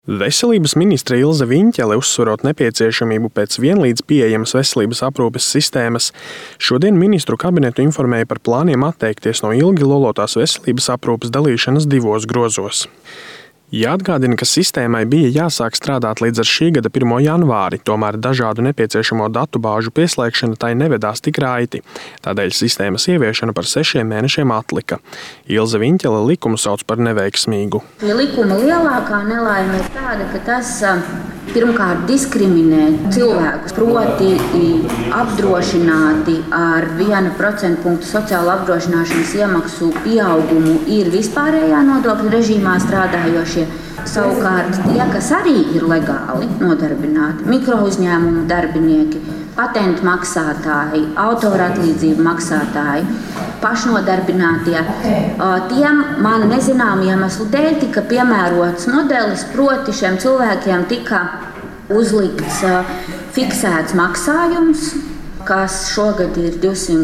Veselības ministre Ilze Viņķele, uzsverot nepieciešamību pēc vienlīdz pieejamas veselības aprūpes sistēmas, šodien ministru kabinetu informēja par plāniem atteikties no ilgi lolotās veselības aprūpes dalīšanas divos grozos. Jāatgādina, ka sistēmai bija jāsāk strādāt līdz ar šī gada 1. janvāri, tomēr dažādu nepieciešamo datu bāžu pieslēgšana tai nevedās tik raiti. Tādēļ sistēmas ieviešana par 6 mēnešiem atlika. Ilze Viņķele likumu sauc par neveiksmīgu. Likuma lielākā nelaime ir tāda, ka tas pirmkārt diskriminē cilvēkus, proti apdrošināti ar 1% punktu sociālo apdrošināšanas iemaksu pieaugumu ir vispārējā nodokļu režīmā strādājošie. Savukārt tie, kas arī ir legāli nodarbināti, mikrouzņēmumu darbinieki, patentu maksātāji, autora atlīdzību maksātāji, pašnodarbinātie, tiem man nezināmu iemeslu dēļ tika piemērots modelis, proti šiem cilvēkiem tika uzlikts fiksēts maksājums, kas šogad ir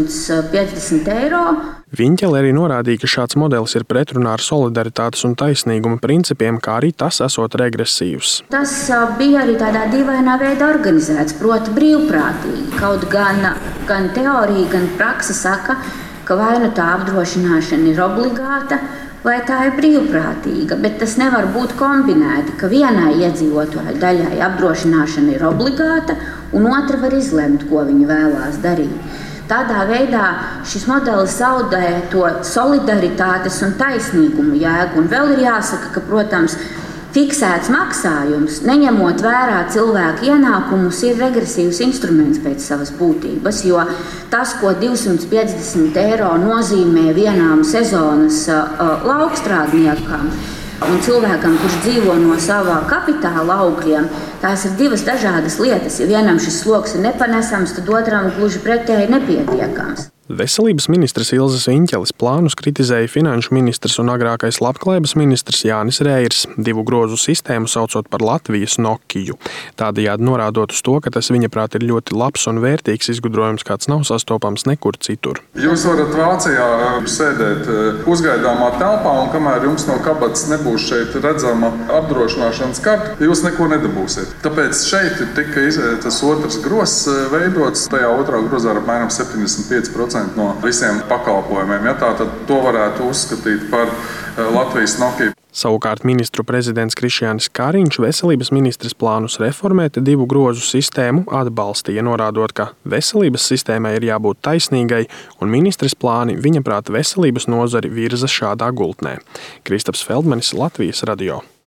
250 eiro. Viņķele arī norādīja, ka šāds modelis ir pretrunā ar solidaritātes un taisnīguma principiem, kā arī tas esot regresīvs. Tas bija arī tādā dīvainā veidā organizēts, proti brīvprātīgi. Kaut gan teorija, gan praksa saka, ka vai nu tā apdrošināšana ir obligāta, vai tā ir brīvprātīga, bet tas nevar būt kombinēti, ka vienai iedzīvotāju daļai apdrošināšana ir obligāta, un otra var izlemt, ko viņa vēlās darīt. Tādā veidā šis modelis zaudē to solidaritātes un taisnīguma jēgu. Un vēl ir jāsaka, ka, protams, fiksēts maksājums, neņemot vērā cilvēku ienākumus, ir regresīvs instruments pēc savas būtības, jo tas, ko 250 eiro nozīmē vienām sezonas laukstrādniekam un cilvēkam, kurš dzīvo no savā kapitāla augļiem, tās ir divas dažādas lietas. Ja vienam šis sloks ir nepanesams, tad otram gluži pretēji nepietiekams. Veselības ministres Ilzes Viņķeles plānus kritizēja finanšu ministrs un agrākais labklājības ministrs Jānis Reirs, divu grozu sistēmu saucot par Latvijas Nokiju. Tādējādi norādot uz to, ka tas viņaprāt ir ļoti labs un vērtīgs izgudrojums, kāds nav sastopams nekur citur. Jūs varat Vācijā sēdēt uzgaidāmā telpā, un kamēr jums no kabatas nebūs šeit redzama apdrošināšanas karta, jūs neko nedabūsiet. Tāpēc šeit tika tas otrs grozs veidots, tajā otrā grozā ar apmēram 75% no visiem pakalpojumiem. Ja tā, tad to varētu uzskatīt par Latvijas Nokiju. Savukārt ministru prezidents Krišjānis Kariņš veselības ministres plānus reformēt divu grozu sistēmu atbalstīja, norādot, ka veselības sistēmai ir jābūt taisnīgai, un ministres plāni viņaprāt veselības nozari virza šādā gultnē. Kristaps Feldmanis, Latvijas radio.